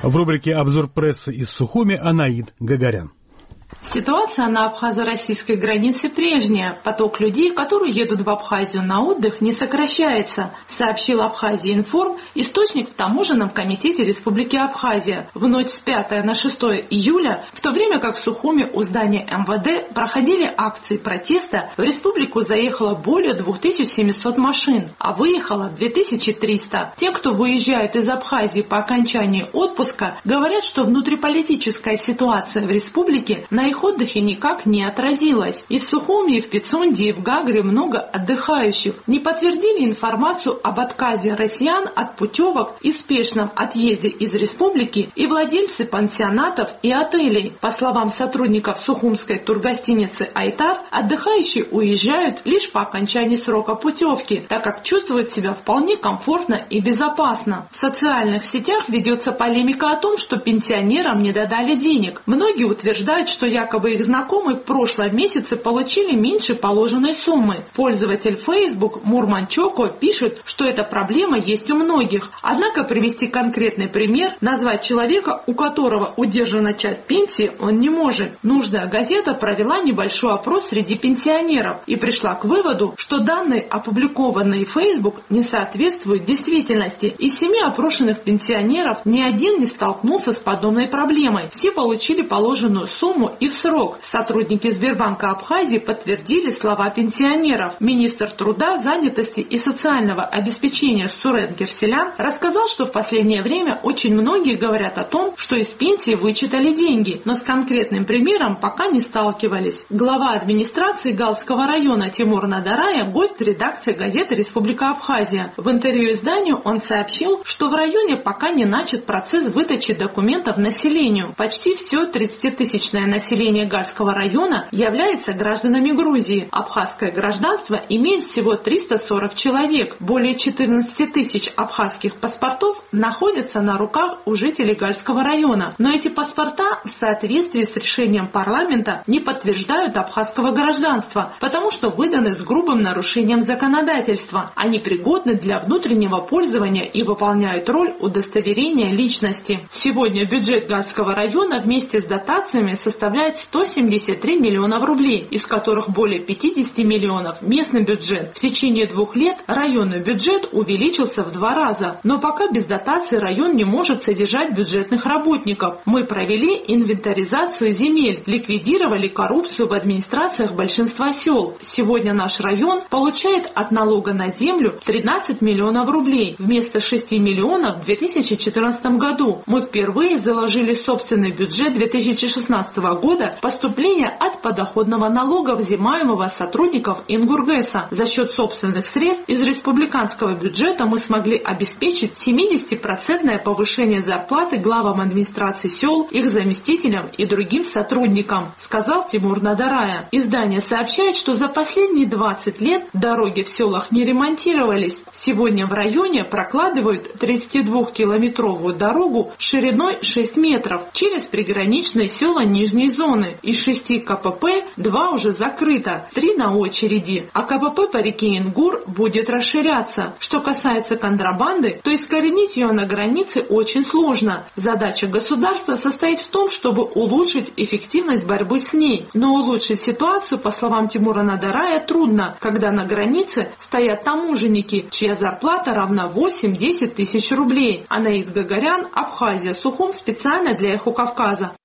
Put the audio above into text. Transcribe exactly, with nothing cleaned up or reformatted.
В рубрике «Обзор прессы» из Сухуми Анаид Гагарян. Ситуация на абхазо-российской границе прежняя. Поток людей, которые едут в Абхазию на отдых, не сокращается, сообщил Абхазия-Информ, источник в Таможенном комитете Республики Абхазия. В ночь с пятого на шестое июля, в то время как в Сухуми у здания эм вэ дэ проходили акции протеста, в республику заехало более двух тысяч семисот машин, а выехало две тысячи триста. Те, кто выезжает из Абхазии по окончании отпуска, говорят, что внутриполитическая ситуация в республике на их отдыхе никак не отразилась. И в Сухуми, и в Пицунде, и в Гагре много отдыхающих. Не подтвердили информацию об отказе россиян от путевок и спешном отъезде из республики и владельцы пансионатов и отелей. По словам сотрудников сухумской тургостиницы «Айтар», отдыхающие уезжают лишь по окончании срока путевки, так как чувствуют себя вполне комфортно и безопасно. В социальных сетях ведется полемика о том, что пенсионерам не додали денег. Многие утверждают, что якобы их знакомые в прошлом месяце получили меньше положенной суммы. Пользователь Facebook Мурманчоко пишет, что эта проблема есть у многих. Однако привести конкретный пример, назвать человека, у которого удержана часть пенсии, он не может. Нужная газета провела небольшой опрос среди пенсионеров и пришла к выводу, что данные, опубликованные в Facebook, не соответствуют действительности. Из семи опрошенных пенсионеров ни один не столкнулся с подобной проблемой. Все получили положенную сумму и в срок. Сотрудники Сбербанка Абхазии подтвердили слова пенсионеров. Министр труда, занятости и социального обеспечения Сурен Кирселян рассказал, что в последнее время очень многие говорят о том, что из пенсии вычитали деньги, но с конкретным примером пока не сталкивались. Глава администрации Галского района Тимур Надарая, гость редакции газеты «Республика Абхазия». В интервью изданию он сообщил, что в районе пока не начат процесс выдачи документов населению. Почти все тридцатитысячное население Гальского района является гражданами Грузии. Абхазское гражданство имеет всего триста сорок человек. Более четырнадцати тысяч абхазских паспортов находятся на руках у жителей Гальского района. Но эти паспорта в соответствии с решением парламента не подтверждают абхазского гражданства, потому что выданы с грубым нарушением законодательства. Они пригодны для внутреннего пользования и выполняют роль удостоверения личности. Сегодня бюджет Гальского района вместе с дотациями составляет сто семьдесят три миллиона рублей, из которых более пятьдесят миллионов местный бюджет. В течение двух лет районный бюджет увеличился в два раза, но пока без дотации район не может содержать бюджетных работников. Мы провели инвентаризацию земель, ликвидировали коррупцию в администрациях большинства сел. Сегодня наш район получает от налога на землю тринадцать миллионов рублей вместо шести миллионов в две тысячи четырнадцатом году. Мы впервые заложили собственный бюджет две тысячи шестнадцатого года поступления от подоходного налога, взимаемого сотрудников Ингургэса. За счет собственных средств из республиканского бюджета мы смогли обеспечить семидесятипроцентное повышение зарплаты главам администрации сел, их заместителям и другим сотрудникам, сказал Тимур Надарая. Издание сообщает, что за последние двадцать лет дороги в селах не ремонтировались. Сегодня в районе прокладывают тридцатидвухкилометровую дорогу шириной шесть метров через приграничные села Нижней зоны. Из шести ка пэ пэ два уже закрыто, три на очереди, а ка пэ пэ по реке Ингур будет расширяться. Что касается контрабанды, то искоренить ее на границе очень сложно. Задача государства состоит в том, чтобы улучшить эффективность борьбы с ней. Но улучшить ситуацию, по словам Тимура Надарая, трудно, когда на границе стоят таможенники, чья зарплата равна восемь-десять тысяч рублей. Анаид Гагарян, Абхазия, Сухум, специально для Эхо Кавказа.